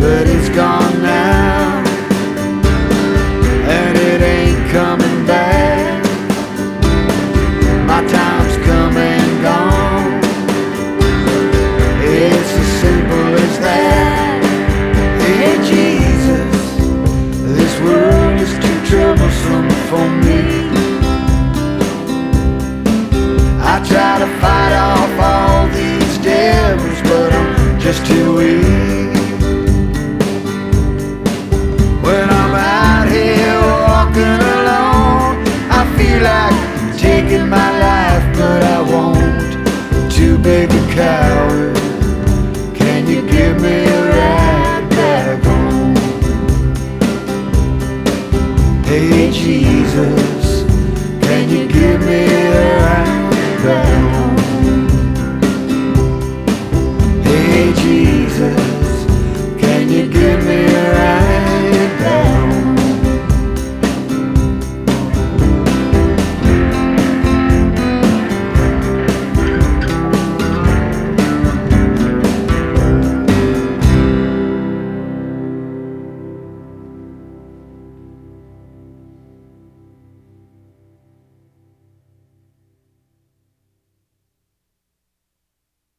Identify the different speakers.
Speaker 1: but it's gone now, and it ain't coming back. My time's come and gone. It's as simple as that. Hey Jesus, this world is too troublesome for me. I try to fight off all these devils, but I'm just too weak.